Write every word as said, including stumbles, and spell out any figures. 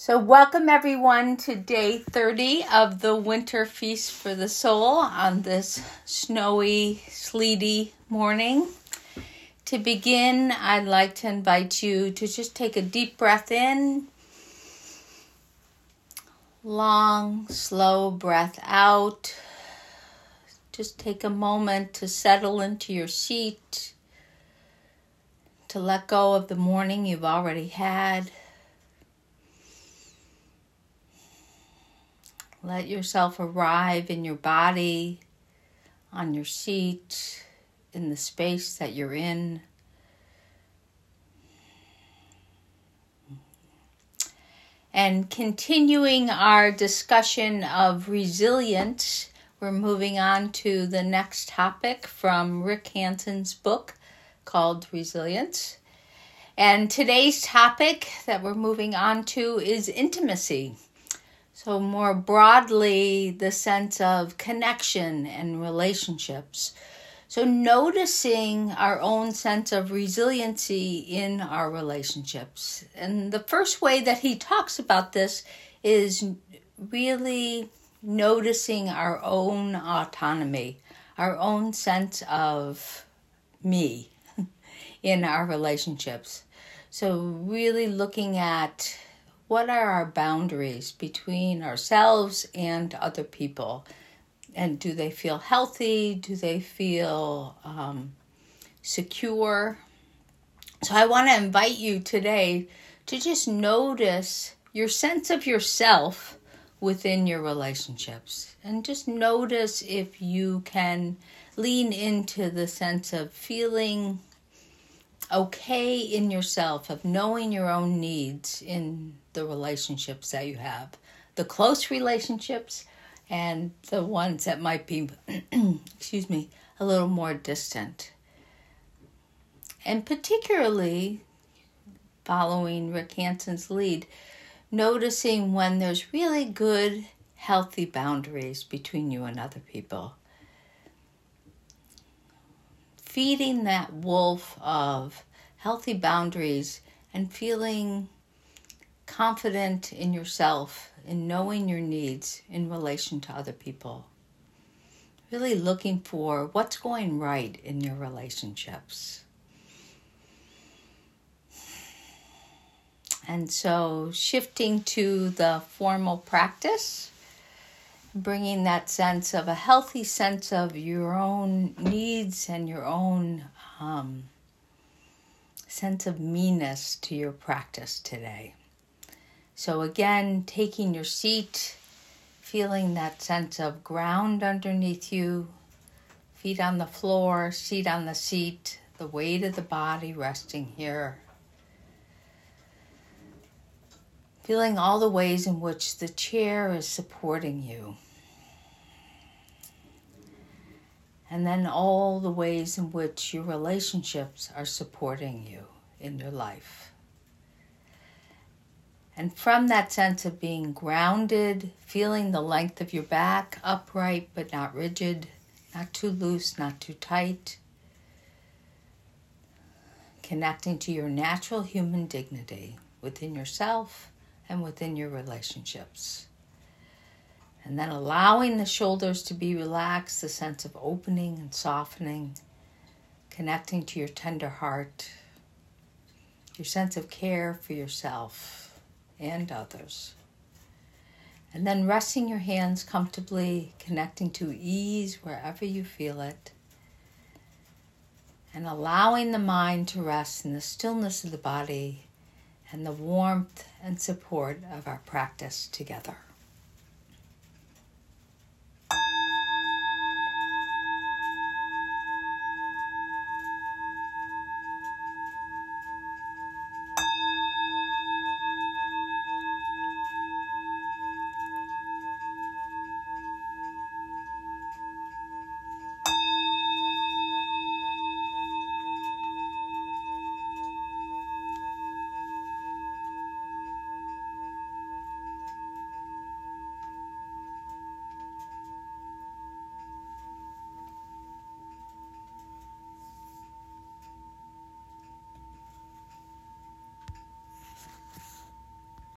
So welcome everyone to day thirty of the Winter Feast for the Soul on this snowy, sleety morning. To begin, I'd like to invite you to just take a deep breath in. Long, slow breath out. Just take a moment to settle into your seat, to let go of the morning you've already had. Let yourself arrive in your body, on your seat, in the space that you're in. And continuing our discussion of resilience, we're moving on to the next topic from Rick Hanson's book called Resilience. And today's topic that we're moving on to is intimacy. So more broadly, the sense of connection and relationships. So noticing our own sense of resiliency in our relationships. And the first way that he talks about this is really noticing our own autonomy, our own sense of me in our relationships. So really looking at what are our boundaries between ourselves and other people? And do they feel healthy? Do they feel um, secure? So I want to invite you today to just notice your sense of yourself within your relationships. And just notice if you can lean into the sense of feeling okay in yourself, of knowing your own needs in the relationships that you have, the close relationships and the ones that might be, excuse me, a little more distant. And particularly, following Rick Hanson's lead, noticing when there's really good, healthy boundaries between you and other people. Feeding that wolf of healthy boundaries and feeling confident in yourself, in knowing your needs in relation to other people. Really looking for what's going right in your relationships. And so shifting to the formal practice, bringing that sense of a healthy sense of your own needs and your own um, sense of meanness to your practice today. So again, taking your seat, feeling that sense of ground underneath you, feet on the floor, seat on the seat, the weight of the body resting here. Feeling all the ways in which the chair is supporting you. And then all the ways in which your relationships are supporting you in your life. And from that sense of being grounded, feeling the length of your back, upright but not rigid, not too loose, not too tight. Connecting to your natural human dignity within yourself and within your relationships. And then allowing the shoulders to be relaxed, the sense of opening and softening, connecting to your tender heart, your sense of care for yourself and others. And then resting your hands comfortably, connecting to ease wherever you feel it. And allowing the mind to rest in the stillness of the body and the warmth and support of our practice together.